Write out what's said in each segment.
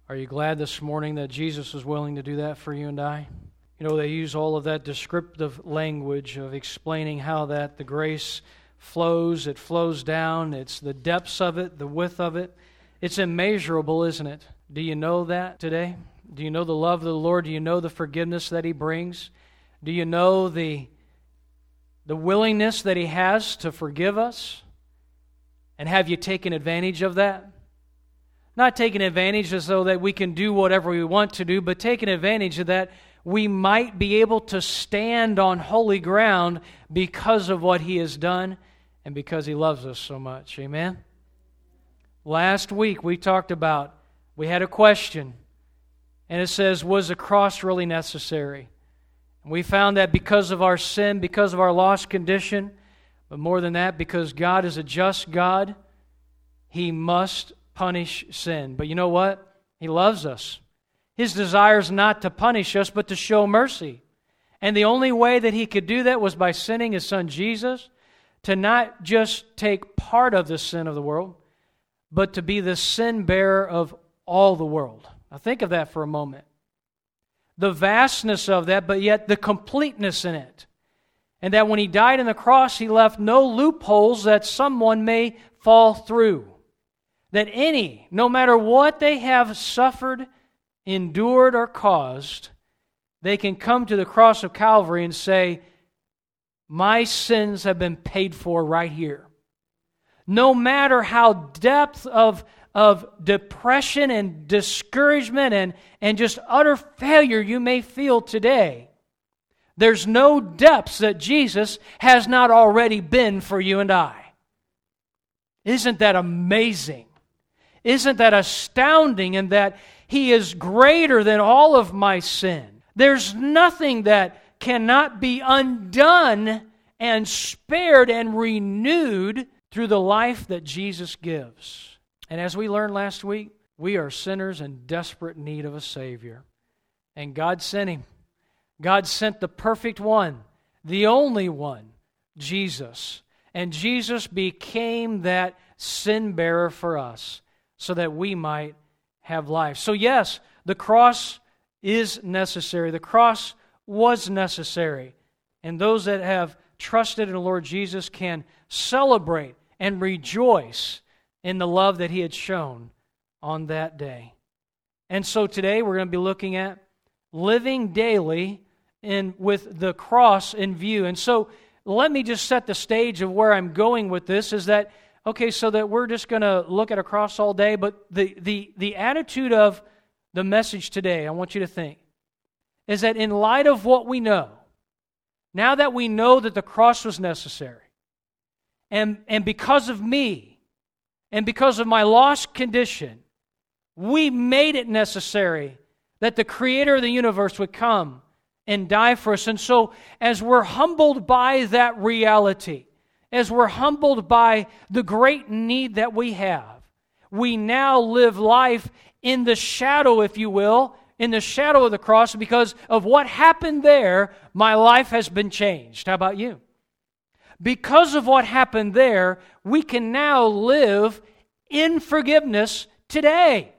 Are you glad this morning that Jesus was willing to do that for you and I? You know, they use all of that descriptive language of explaining how that the grace flows, it flows down, it's the depths of it, the width of it. It's immeasurable, isn't it? Do you know that today? Do you know the love of the Lord? Do you know the forgiveness that He brings? Do you know the willingness that He has to forgive us? And have you taken advantage of that? Not taking advantage as though that we can do whatever we want to do, but taking advantage of that we might be able to stand on holy ground because of what He has done and because He loves us so much. Amen? Last week we had a question, and it says, was the cross really necessary? And we found that because of our sin, because of our lost condition, but more than that, because God is a just God, He must punish sin. But you know what? He loves us. His desire is not to punish us, but to show mercy. And the only way that He could do that was by sending His Son Jesus to not just take part of the sin of the world, but to be the sin bearer of all the world. Now think of that for a moment. The vastness of that, but yet the completeness in it. And that when He died on the cross, He left no loopholes that someone may fall through. That any, no matter what they have suffered, endured, or caused, they can come to the cross of Calvary and say, my sins have been paid for right here. No matter how depth of depression and discouragement and just utter failure you may feel today, there's no depths that Jesus has not already been for you and I. Isn't that amazing? Isn't that astounding in that He is greater than all of my sin? There's nothing that cannot be undone and spared and renewed through the life that Jesus gives. And as we learned last week, we are sinners in desperate need of a Savior. And God sent Him. God sent the perfect one, the only one, Jesus. And Jesus became that sin bearer for us, so that we might have life. So yes, the cross is necessary. The cross was necessary. And those that have trusted in the Lord Jesus can celebrate and rejoice in the love that He had shown on that day. And so today we're going to be looking at living daily with the cross in view. And so let me just set the stage of where I'm going with this, is that okay, so that we're just going to look at a cross all day, but the attitude of the message today, I want you to think, is that in light of what we know, now that we know that the cross was necessary, and because of me, and because of my lost condition, we made it necessary that the Creator of the universe would come and die for us. And so, as we're humbled by that reality, as we're humbled by the great need that we have, we now live life in the shadow, if you will, in the shadow of the cross. Because of what happened there, my life has been changed. How about you? Because of what happened there, we can now live in forgiveness today.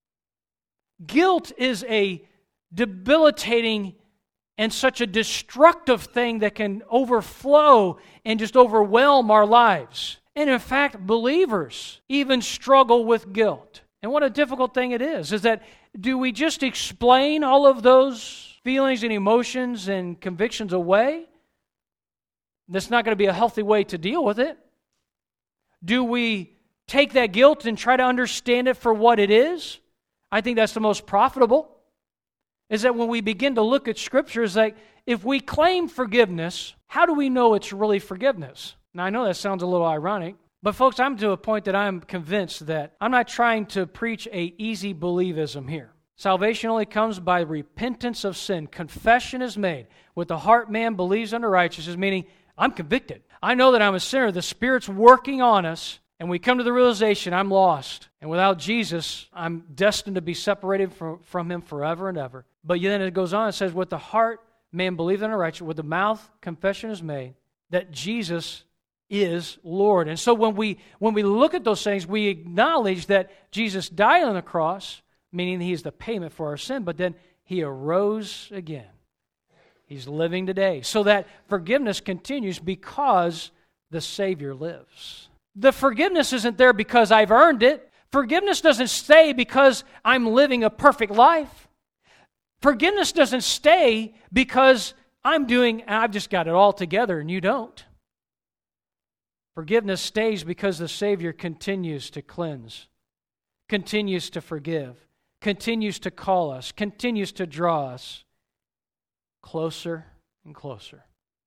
Guilt is a debilitating and such a destructive thing that can overflow and just overwhelm our lives. And in fact, believers even struggle with guilt. And what a difficult thing it is that do we just explain all of those feelings and emotions and convictions away? That's not going to be a healthy way to deal with it. Do we take that guilt and try to understand it for what it is? I think that's the most profitable. Is that when we begin to look at Scripture, it's like, if we claim forgiveness, how do we know it's really forgiveness? Now, I know that sounds a little ironic, but folks, I'm to a point that I'm convinced that I'm not trying to preach a easy believism here. Salvation only comes by repentance of sin. Confession is made. With the heart, man believes unto righteousness, meaning I'm convicted. I know that I'm a sinner. The Spirit's working on us, and we come to the realization I'm lost. And without Jesus, I'm destined to be separated from Him forever and ever. But then it goes on, it says, with the heart, man believes unto righteousness. With the mouth, confession is made that Jesus is Lord. And so when we look at those things, we acknowledge that Jesus died on the cross, meaning He's the payment for our sin, but then He arose again. He's living today. So that forgiveness continues because the Savior lives. The forgiveness isn't there because I've earned it. Forgiveness doesn't stay because I'm living a perfect life. Forgiveness doesn't stay because I've just got it all together and you don't. Forgiveness stays because the Savior continues to cleanse, continues to forgive, continues to call us, continues to draw us closer and closer.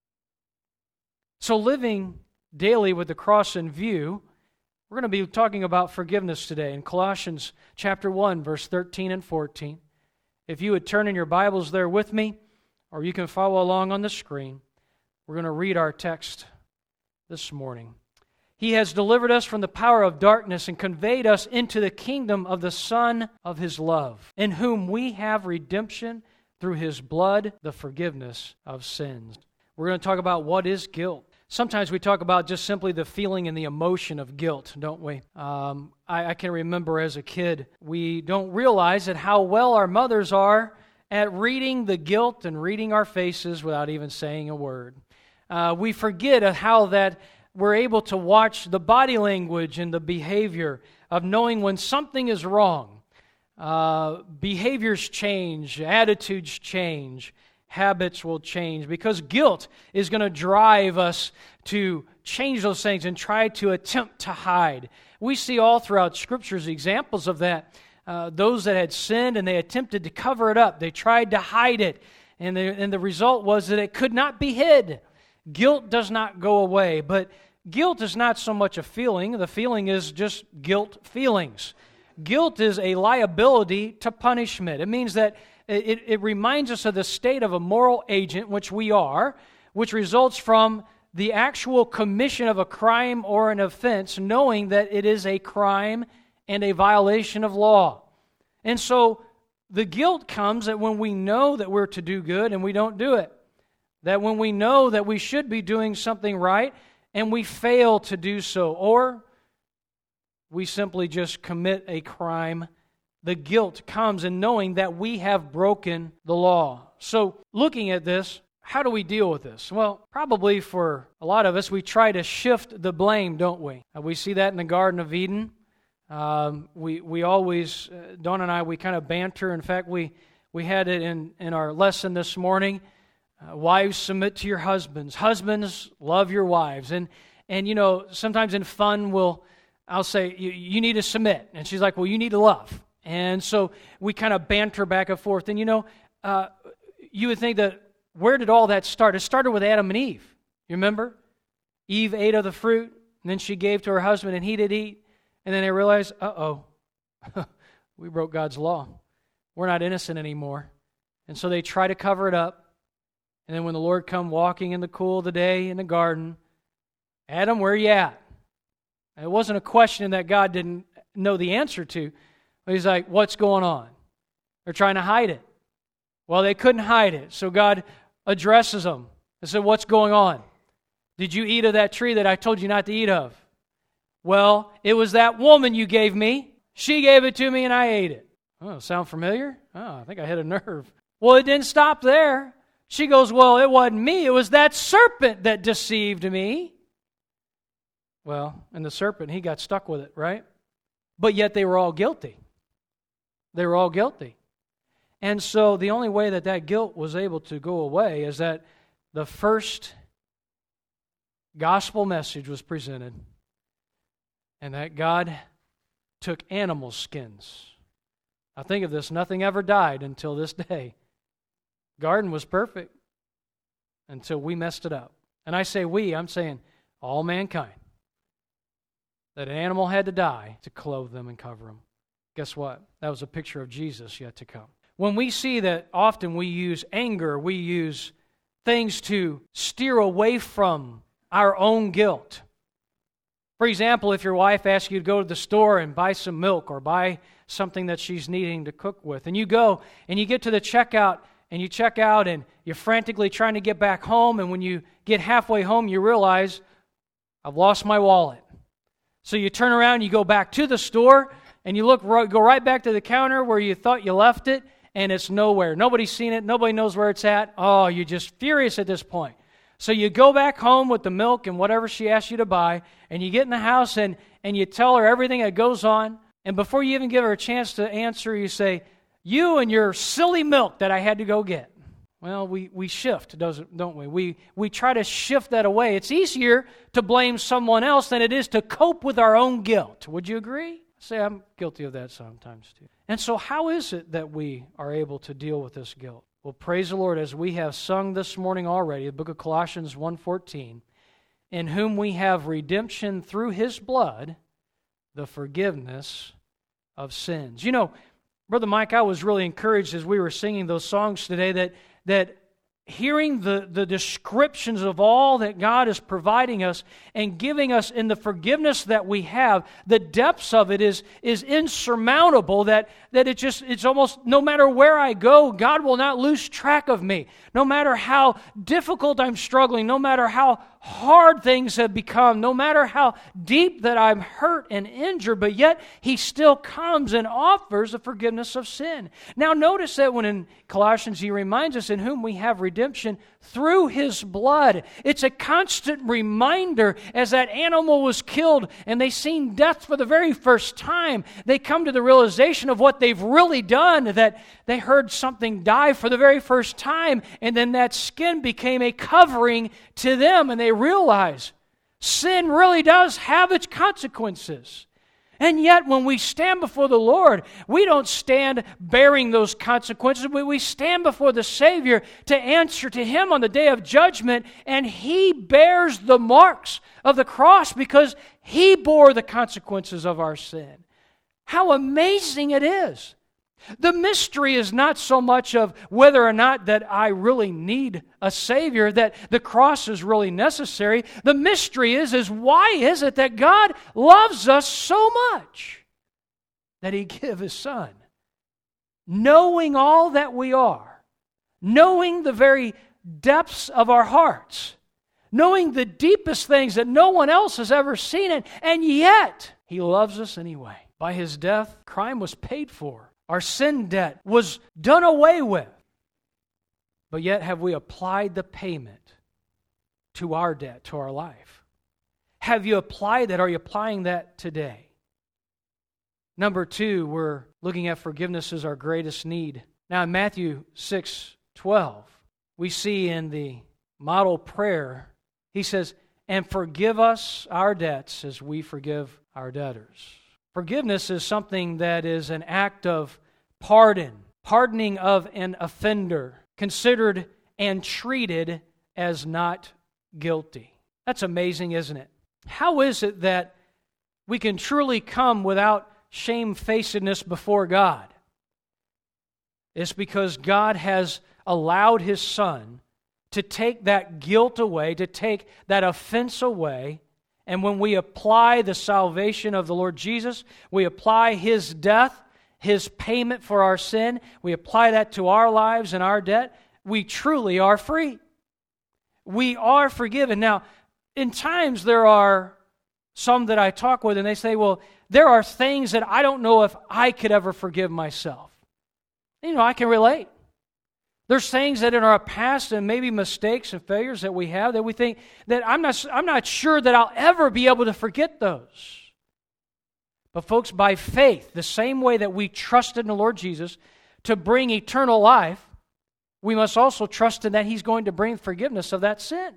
So living daily with the cross in view, we're going to be talking about forgiveness today in Colossians chapter 1, verse 13 and 14. If you would turn in your Bibles there with me, or you can follow along on the screen, we're going to read our text this morning. He has delivered us from the power of darkness and conveyed us into the kingdom of the Son of His love, in whom we have redemption through His blood, the forgiveness of sins. We're going to talk about what is guilt. Sometimes we talk about just simply the feeling and the emotion of guilt, don't we? I can remember as a kid, we don't realize that how well our mothers are at reading the guilt and reading our faces without even saying a word. We forget how that we're able to watch the body language and the behavior of knowing when something is wrong. Behaviors change, attitudes change, habits will change because guilt is going to drive us to change those things and try to attempt to hide. We see all throughout Scriptures examples of that. Those that had sinned and they attempted to cover it up. They tried to hide it. And the result was that it could not be hid. Guilt does not go away. But guilt is not so much a feeling. The feeling is just guilt feelings. Guilt is a liability to punishment. It means that it reminds us of the state of a moral agent, which we are, which results from the actual commission of a crime or an offense, knowing that it is a crime and a violation of law. And so the guilt comes that when we know that we're to do good and we don't do it. That when we know that we should be doing something right and we fail to do so, or we simply just commit a crime. The guilt comes in knowing that we have broken the law. So looking at this, how do we deal with this? Well, probably for a lot of us, we try to shift the blame, don't we? We see that in the Garden of Eden. We always, Dawn and I, we kind of banter. In fact, we had it in our lesson this morning. Wives, submit to your husbands. Husbands, love your wives. And you know, sometimes in fun, I'll say, you need to submit. And she's like, well, you need to love. And so we kind of banter back and forth. And you know, you would think that, where did all that start? It started with Adam and Eve. You remember? Eve ate of the fruit, and then she gave to her husband, and he did eat. And then they realized, we broke God's law. We're not innocent anymore. And so they try to cover it up. And then when the Lord come walking in the cool of the day in the garden, Adam, where are you at? And it wasn't a question that God didn't know the answer to. But He's like, what's going on? They're trying to hide it. Well, they couldn't hide it. So God addresses them and said, what's going on? Did you eat of that tree that I told you not to eat of? Well, it was that woman you gave me. She gave it to me and I ate it. Oh, sound familiar? Oh, I think I hit a nerve. Well, it didn't stop there. She goes, well, it wasn't me. It was that serpent that deceived me. Well, and the serpent, he got stuck with it, right? But yet they were all guilty. They were all guilty. And so the only way that guilt was able to go away is that the first gospel message was presented and that God took animal skins. Now think of this, nothing ever died until this day. Garden was perfect until we messed it up. And I say we, I'm saying all mankind. That an animal had to die to clothe them and cover them. Guess what? That was a picture of Jesus yet to come. When we see that often we use anger, we use things to steer away from our own guilt. For example, if your wife asks you to go to the store and buy some milk or buy something that she's needing to cook with, and you go and you get to the checkout and you check out and you're frantically trying to get back home, and when you get halfway home you realize, I've lost my wallet. So you turn around, you go back to the store, and you go right back to the counter where you thought you left it, and it's nowhere. Nobody's seen it. Nobody knows where it's at. Oh, you're just furious at this point. So you go back home with the milk and whatever she asked you to buy, and you get in the house and you tell her everything that goes on, and before you even give her a chance to answer, you say, "You and your silly milk that I had to go get." Well, we shift, don't we? We try to shift that away. It's easier to blame someone else than it is to cope with our own guilt. Would you agree? Say, I'm guilty of that sometimes too. And so how is it that we are able to deal with this guilt? Well, praise the Lord, as we have sung this morning already, the book of Colossians 1:14, in whom we have redemption through His blood, the forgiveness of sins. You know, Brother Mike, I was really encouraged as we were singing those songs today that hearing the descriptions of all that God is providing us and giving us in the forgiveness that we have, the depths of it is insurmountable, that it's almost, no matter where I go, God will not lose track of me. No matter how difficult I'm struggling, no matter how hard things have become, no matter how deep that I'm hurt and injured, but yet He still comes and offers the forgiveness of sin. Now notice that when in Colossians He reminds us in whom we have redemption through His blood. It's a constant reminder as that animal was killed and they seen death for the very first time. They come to the realization of what they've really done, that they heard something die for the very first time, and then that skin became a covering to them, and they realize sin really does have its consequences. And yet, when we stand before the Lord, we don't stand bearing those consequences. We stand before the Savior to answer to Him on the day of judgment, and He bears the marks of the cross because He bore the consequences of our sin. How amazing it is! The mystery is not so much of whether or not that I really need a Savior, that the cross is really necessary. The mystery is why is it that God loves us so much that He gave His Son? Knowing all that we are, knowing the very depths of our hearts, knowing the deepest things that no one else has ever seen it, and yet He loves us anyway. By His death, crime was paid for. Our sin debt was done away with. But yet have we applied the payment to our debt, to our life? Have you applied that? Are you applying that today? Number 2, we're looking at forgiveness as our greatest need. Now in Matthew 6:12, we see in the model prayer, He says, "And forgive us our debts as we forgive our debtors." Forgiveness is something that is an act of pardoning of an offender, considered and treated as not guilty. That's amazing, isn't it? How is it that we can truly come without shamefacedness before God? It's because God has allowed His Son to take that guilt away, to take that offense away. And when we apply the salvation of the Lord Jesus, we apply His death, His payment for our sin, we apply that to our lives and our debt, we truly are free. We are forgiven. Now, in times there are some that I talk with and they say, well, there are things that I don't know if I could ever forgive myself. You know, I can relate. There's things that in our past and maybe mistakes and failures that we have that we think that I'm not sure that I'll ever be able to forget those. But folks, by faith, the same way that we trusted in the Lord Jesus to bring eternal life, we must also trust in that He's going to bring forgiveness of that sin.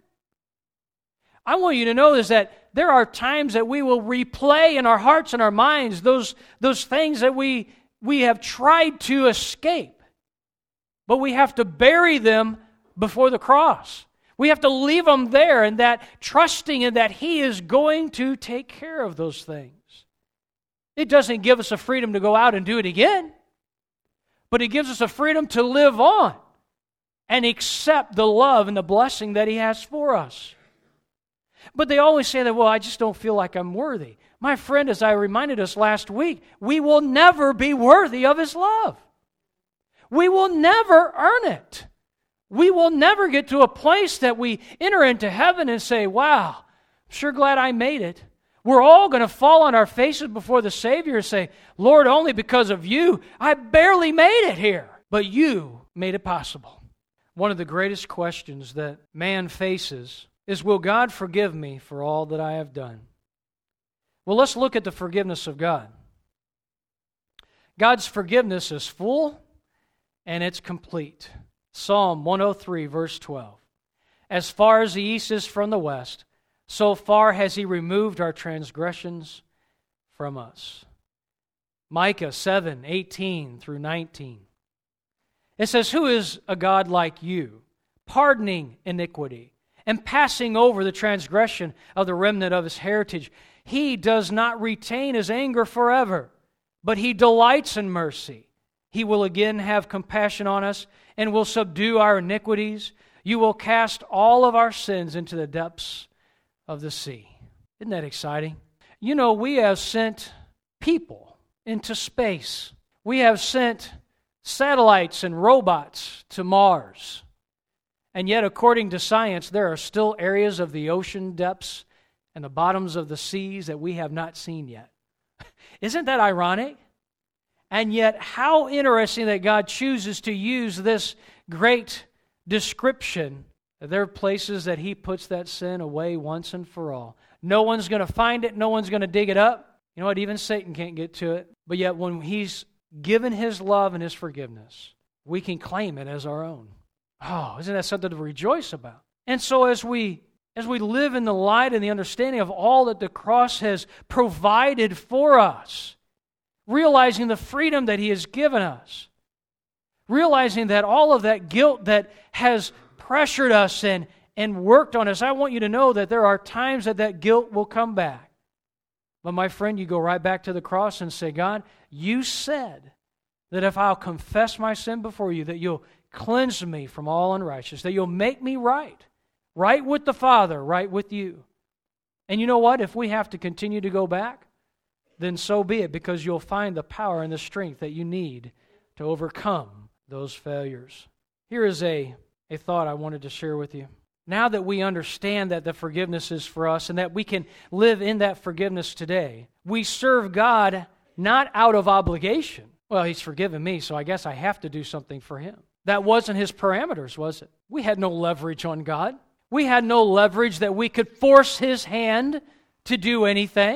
I want you to know is that there are times that we will replay in our hearts and our minds those things that we have tried to escape. But we have to bury them before the cross. We have to leave them there, and that trusting in that He is going to take care of those things. It doesn't give us a freedom to go out and do it again, but it gives us a freedom to live on and accept the love and the blessing that He has for us. But they always say that, well, I just don't feel like I'm worthy. My friend, as I reminded us last week, we will never be worthy of His love. We will never earn it. We will never get to a place that we enter into heaven and say, wow, I'm sure glad I made it. We're all going to fall on our faces before the Savior and say, Lord, only because of you, I barely made it here. But you made it possible. One of the greatest questions that man faces is, will God forgive me for all that I have done? Well, let's look at the forgiveness of God. God's forgiveness is full and it's complete. Psalm 103, verse 12. As far as the east is from the west, so far has He removed our transgressions from us. Micah 7, 18 through 19. It says, who is a God like you, pardoning iniquity and passing over the transgression of the remnant of His heritage? He does not retain His anger forever, but He delights in mercy. He will again have compassion on us and will subdue our iniquities. You will cast all of our sins into the depths of the sea. Isn't that exciting? You know, we have sent people into space. We have sent satellites and robots to Mars. And yet, according to science, there are still areas of the ocean depths and the bottoms of the seas that we have not seen yet. Isn't that ironic? And yet, how interesting that God chooses to use this great description. There are places that He puts that sin away once and for all. No one's going to find it. No one's going to dig it up. You know what? Even Satan can't get to it. But yet, when He's given His love and His forgiveness, we can claim it as our own. Oh, isn't that something to rejoice about? And so as we live in the light and the understanding of all that the cross has provided for us, realizing the freedom that He has given us, realizing that all of that guilt that has pressured us and worked on us, I want you to know that there are times that guilt will come back. But my friend, you go right back to the cross and say, God, you said that if I'll confess my sin before you, that you'll cleanse me from all unrighteousness, that you'll make me right with the Father, right with you. And you know what? If we have to continue to go back, then so be it, because you'll find the power and the strength that you need to overcome those failures. Here is a thought I wanted to share with you. Now that we understand that the forgiveness is for us and that we can live in that forgiveness today, we serve God not out of obligation. Well, He's forgiven me, so I guess I have to do something for Him. That wasn't His parameters, was it? We had no leverage on God. We had no leverage that we could force His hand to do anything.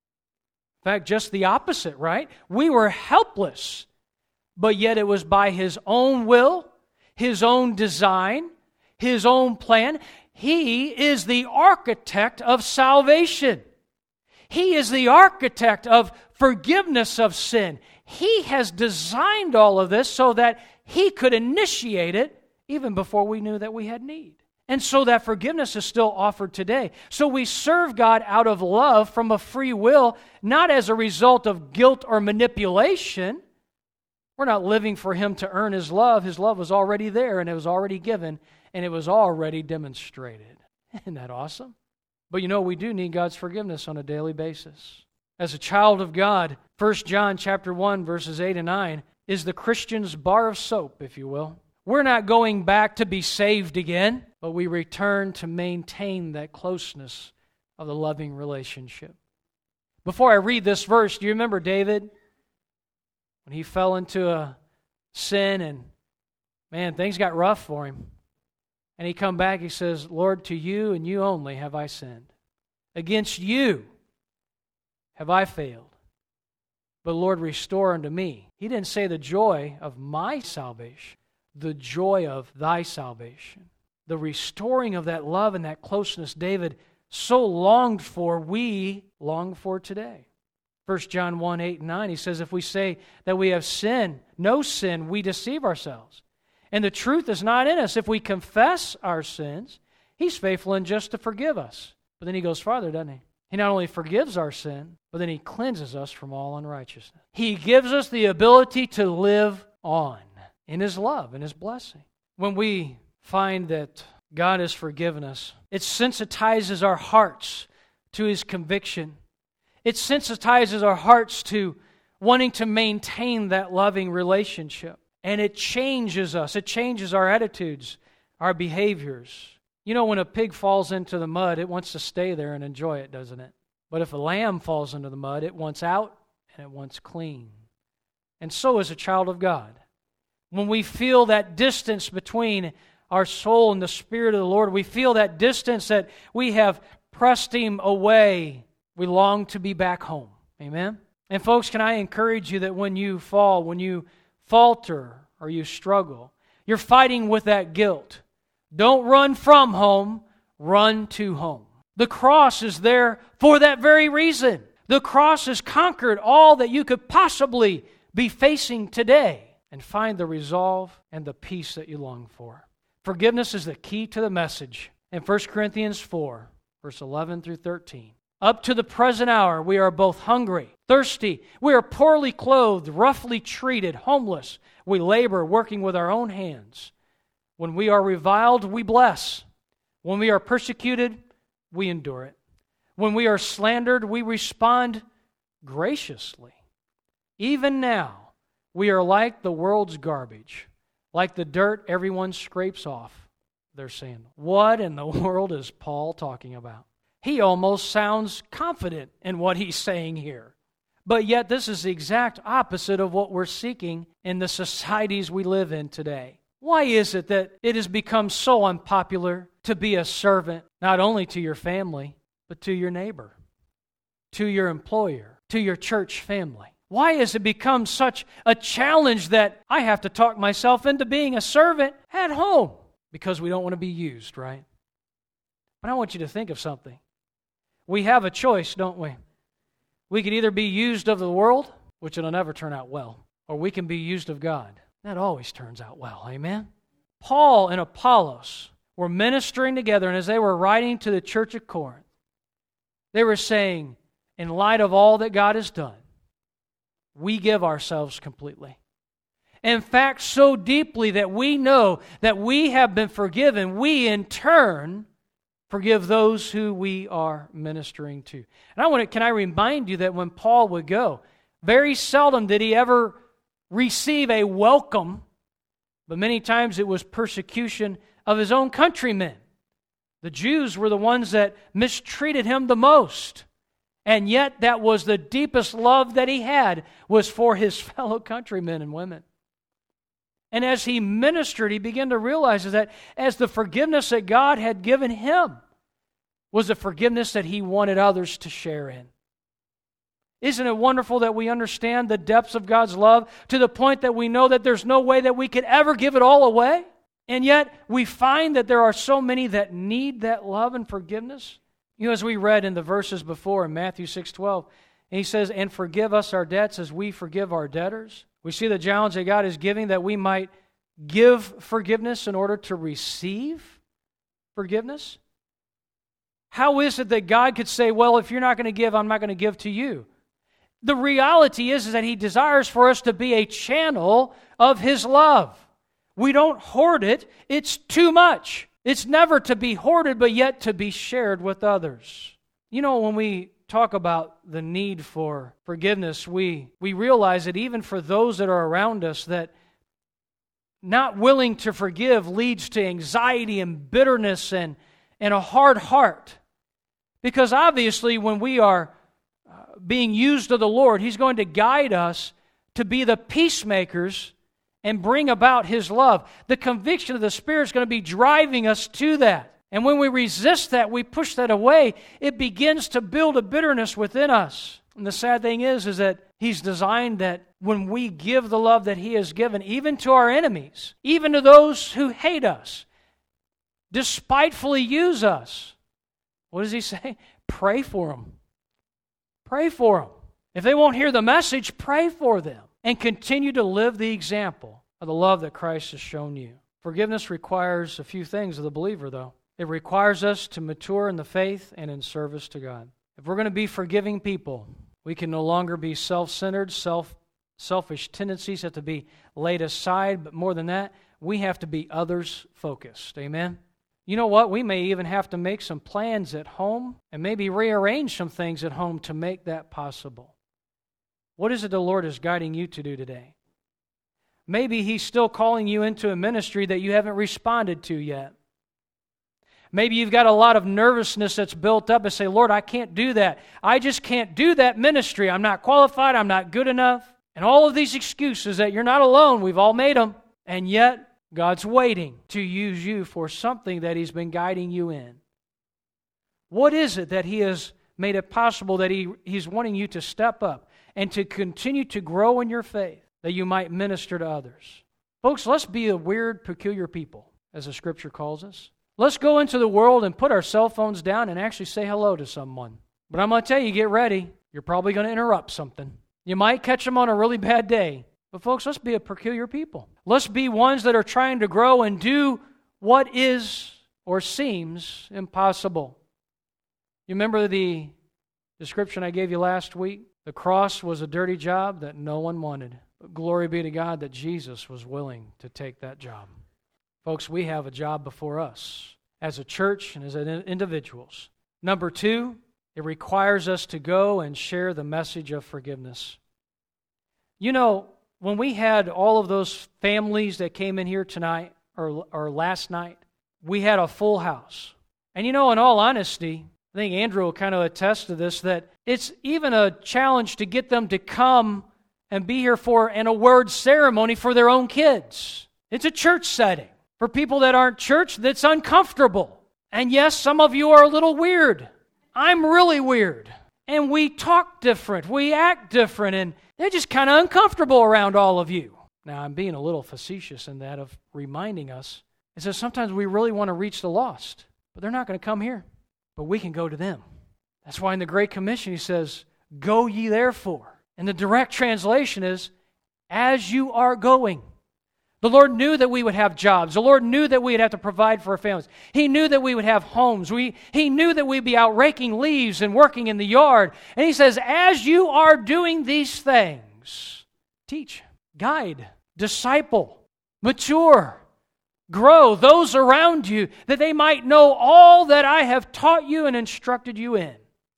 In fact, just the opposite, right? We were helpless, but yet it was by His own will, His own design, His own plan. He is the architect of salvation. He is the architect of forgiveness of sin. He has designed all of this so that He could initiate it even before we knew that we had need. And so that forgiveness is still offered today. So we serve God out of love from a free will, not as a result of guilt or manipulation. We're not living for Him to earn His love. His love was already there, and it was already given, and it was already demonstrated. Isn't that awesome? But you know, we do need God's forgiveness on a daily basis. As a child of God, 1 John chapter 1, verses 8 and 9, is the Christian's bar of soap, if you will. We're not going back to be saved again, but we return to maintain that closeness of the loving relationship. Before I read this verse, do you remember David? When he fell into a sin and, man, things got rough for him. And he come back, he says, Lord, to you and you only have I sinned. Against you have I failed. But Lord, restore unto me. He didn't say the joy of my salvation, the joy of thy salvation. The restoring of that love and that closeness David so longed for, we long for today. 1 John 1, 8 and 9, he says, if we say that we have no sin, we deceive ourselves. And the truth is not in us. If we confess our sins, He's faithful and just to forgive us. But then he goes farther, doesn't he? He not only forgives our sin, but then He cleanses us from all unrighteousness. He gives us the ability to live on in His love and His blessing. When we find that God has forgiven us, it sensitizes our hearts to His conviction. It sensitizes our hearts to wanting to maintain that loving relationship. And it changes us. It changes our attitudes, our behaviors. You know, when a pig falls into the mud, it wants to stay there and enjoy it, doesn't it? But if a lamb falls into the mud, it wants out and it wants clean. And so is a child of God. When we feel that distance between our soul and the Spirit of the Lord, we feel that distance that we have pressed Him away, we long to be back home. Amen? And folks, can I encourage you that when you fall, when you falter or you struggle, you're fighting with that guilt. Don't run from home, run to home. The cross is there for that very reason. The cross has conquered all that you could possibly be facing today, and find the resolve and the peace that you long for. Forgiveness is the key to the message. In 1 Corinthians 4, verse 11 through 13. Up to the present hour, we are both hungry, thirsty. We are poorly clothed, roughly treated, homeless. We labor, working with our own hands. When we are reviled, we bless. When we are persecuted, we endure it. When we are slandered, we respond graciously. Even now, we are like the world's garbage, like the dirt everyone scrapes off their sandal. What in the world is Paul talking about? He almost sounds confident in what he's saying here. But yet this is the exact opposite of what we're seeking in the societies we live in today. Why is it that it has become so unpopular to be a servant, not only to your family, but to your neighbor, to your employer, to your church family? Why has it become such a challenge that I have to talk myself into being a servant at home? Because we don't want to be used, right? But I want you to think of something. We have a choice, don't we? We can either be used of the world, which it'll never turn out well, or we can be used of God. That always turns out well, amen? Paul and Apollos were ministering together, and as they were writing to the church of Corinth, they were saying, in light of all that God has done, we give ourselves completely. In fact, so deeply that we know that we have been forgiven, we in turn forgive those who we are ministering to. And can I remind you that when Paul would go, very seldom did he ever receive a welcome, but many times it was persecution of his own countrymen. The Jews were the ones that mistreated him the most. And yet that was the deepest love that he had, was for his fellow countrymen and women. And as he ministered, he began to realize that as the forgiveness that God had given him was the forgiveness that he wanted others to share in. Isn't it wonderful that we understand the depths of God's love to the point that we know that there's no way that we could ever give it all away? And yet we find that there are so many that need that love and forgiveness. You know, as we read in the verses before in Matthew 6:12, and he says, and forgive us our debts as we forgive our debtors. We see the challenge that God is giving that we might give forgiveness in order to receive forgiveness. How is it that God could say, well, if you're not going to give, I'm not going to give to you? The reality is that He desires for us to be a channel of His love. We don't hoard it. It's too much. It's never to be hoarded, but yet to be shared with others. You know, when we talk about the need for forgiveness, we realize that even for those that are around us, that not willing to forgive leads to anxiety and bitterness and a hard heart. Because obviously when we are being used of the Lord, He's going to guide us to be the peacemakers and bring about His love. The conviction of the Spirit is going to be driving us to that. And when we resist that, we push that away, it begins to build a bitterness within us. And the sad thing is that He's designed that when we give the love that He has given, even to our enemies, even to those who hate us, despitefully use us, what does He say? Pray for them. Pray for them. If they won't hear the message, pray for them. And continue to live the example of the love that Christ has shown you. Forgiveness requires a few things of the believer, though. It requires us to mature in the faith and in service to God. If we're going to be forgiving people, we can no longer be self-centered. Selfish tendencies have to be laid aside. But more than that, we have to be others-focused. Amen? You know what? We may even have to make some plans at home and maybe rearrange some things at home to make that possible. What is it the Lord is guiding you to do today? Maybe He's still calling you into a ministry that you haven't responded to yet. Maybe you've got a lot of nervousness that's built up and say, Lord, I can't do that. I just can't do that ministry. I'm not qualified. I'm not good enough. And all of these excuses that you're not alone. We've all made them. And yet, God's waiting to use you for something that He's been guiding you in. What is it that He has made it possible that He's wanting you to step up and to continue to grow in your faith that you might minister to others? Folks, let's be a weird, peculiar people, as the Scripture calls us. Let's go into the world and put our cell phones down and actually say hello to someone. But I'm going to tell you, get ready. You're probably going to interrupt something. You might catch them on a really bad day. But folks, let's be a peculiar people. Let's be ones that are trying to grow and do what is or seems impossible. You remember the description I gave you last week? The cross was a dirty job that no one wanted. But glory be to God that Jesus was willing to take that job. Folks, we have a job before us as a church and as individuals. Number 2, it requires us to go and share the message of forgiveness. You know, when we had all of those families that came in here tonight or last night, we had a full house. And you know, in all honesty, I think Andrew will kind of attest to this, that it's even a challenge to get them to come and be here for an award ceremony for their own kids. It's a church setting. For people that aren't church, that's uncomfortable. And yes, some of you are a little weird. I'm really weird. And we talk different. We act different. And they're just kind of uncomfortable around all of you. Now, I'm being a little facetious in that of reminding us. Is that sometimes we really want to reach the lost. But they're not going to come here. But we can go to them. That's why in the Great Commission He says, go ye therefore. And the direct translation is, as you are going. The Lord knew that we would have jobs. The Lord knew that we would have to provide for our families. He knew that we would have homes. He knew that we'd be out raking leaves and working in the yard. And He says, as you are doing these things, teach, guide, disciple, mature, grow those around you that they might know all that I have taught you and instructed you in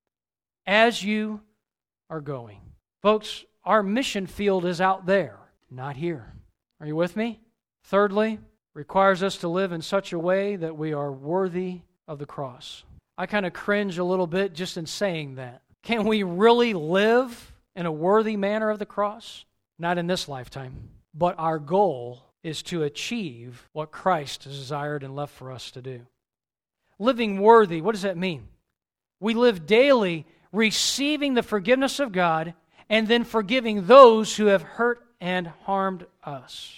as you are going. Folks, our mission field is out there, not here. Are you with me? Thirdly, requires us to live in such a way that we are worthy of the cross. I kind of cringe a little bit just in saying that. Can we really live in a worthy manner of the cross? Not in this lifetime. But our goal is to achieve what Christ has desired and left for us to do. Living worthy, what does that mean? We live daily receiving the forgiveness of God and then forgiving those who have hurt and harmed us.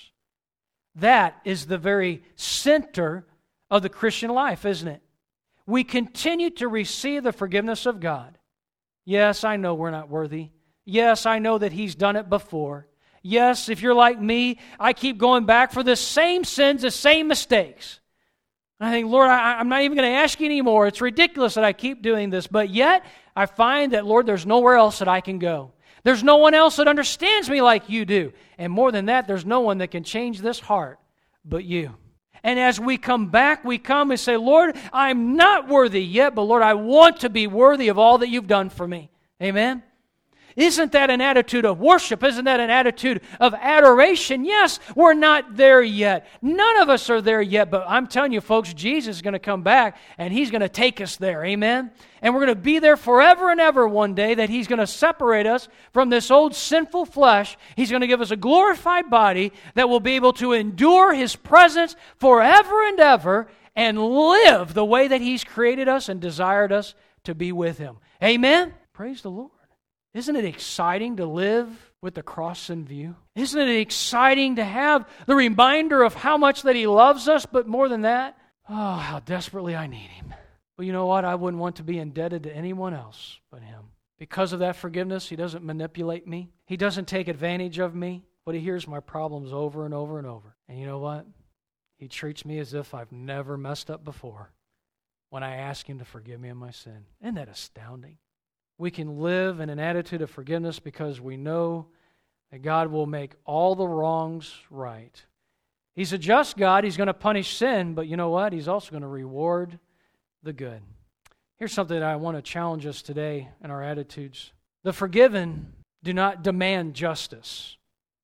That is the very center of the Christian life, isn't it? We continue to receive the forgiveness of God. Yes, I know we're not worthy. Yes, I know that He's done it before. Yes, if you're like me, I keep going back for the same sins, the same mistakes. And I think, Lord, I'm not even going to ask you anymore. It's ridiculous that I keep doing this. But yet, I find that, Lord, there's nowhere else that I can go. There's no one else that understands me like you do. And more than that, there's no one that can change this heart but you. And as we come back, we come and say, Lord, I'm not worthy yet, but Lord, I want to be worthy of all that you've done for me. Amen? Isn't that an attitude of worship? Isn't that an attitude of adoration? Yes, we're not there yet. None of us are there yet, but I'm telling you, folks, Jesus is going to come back and He's going to take us there. Amen? And we're going to be there forever and ever one day, that He's going to separate us from this old sinful flesh. He's going to give us a glorified body that will be able to endure His presence forever and ever and live the way that He's created us and desired us to be with Him. Amen? Praise the Lord. Isn't it exciting to live with the cross in view? Isn't it exciting to have the reminder of how much that He loves us, but more than that, oh, how desperately I need Him. Well, you know what? I wouldn't want to be indebted to anyone else but Him. Because of that forgiveness, He doesn't manipulate me. He doesn't take advantage of me, but He hears my problems over and over and over. And you know what? He treats me as if I've never messed up before when I ask Him to forgive me of my sin. Isn't that astounding? We can live in an attitude of forgiveness because we know that God will make all the wrongs right. He's a just God. He's going to punish sin, but you know what? He's also going to reward the good. Here's something that I want to challenge us today in our attitudes. The forgiven do not demand justice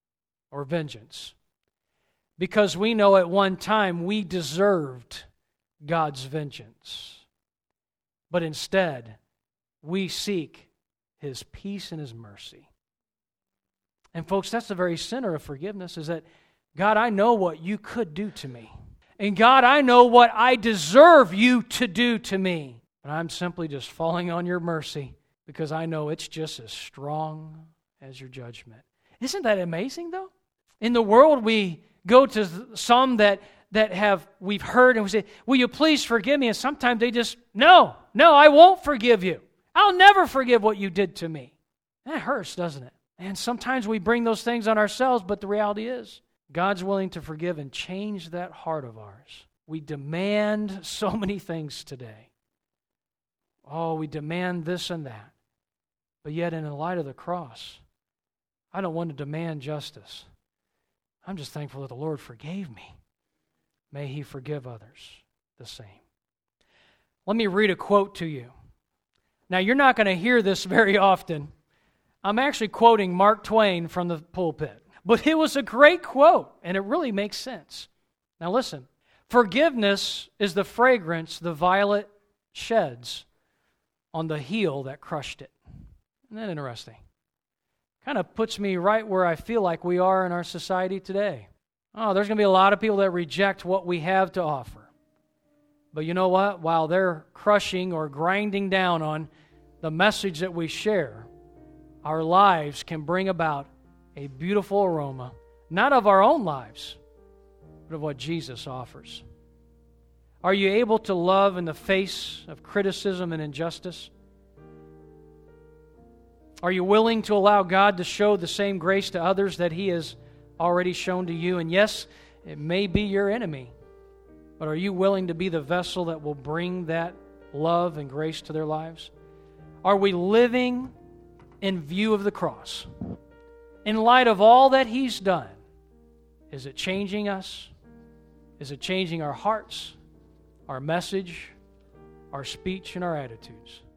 or vengeance, because we know at one time we deserved God's vengeance, but instead we seek His peace and His mercy. And folks, that's the very center of forgiveness, is that, God, I know what you could do to me. And God, I know what I deserve you to do to me. But I'm simply just falling on your mercy because I know it's just as strong as your judgment. Isn't that amazing, though? In the world, we go to some that we've heard and we say, will you please forgive me? And sometimes they just, no, I won't forgive you. I'll never forgive what you did to me. That hurts, doesn't it? And sometimes we bring those things on ourselves, but the reality is, God's willing to forgive and change that heart of ours. We demand so many things today. Oh, we demand this and that. But yet, in the light of the cross, I don't want to demand justice. I'm just thankful that the Lord forgave me. May He forgive others the same. Let me read a quote to you. Now, you're not going to hear this very often. I'm actually quoting Mark Twain from the pulpit. But it was a great quote, and it really makes sense. Now listen, forgiveness is the fragrance the violet sheds on the heel that crushed it. Isn't that interesting? Kind of puts me right where I feel like we are in our society today. Oh, there's going to be a lot of people that reject what we have to offer. But you know what? While they're crushing or grinding down on the message that we share, our lives can bring about a beautiful aroma, not of our own lives, but of what Jesus offers. Are you able to love in the face of criticism and injustice? Are you willing to allow God to show the same grace to others that He has already shown to you? And yes, it may be your enemy, but are you willing to be the vessel that will bring that love and grace to their lives? Are we living in view of the cross? In light of all that He's done, is it changing us? Is it changing our hearts, our message, our speech, and our attitudes?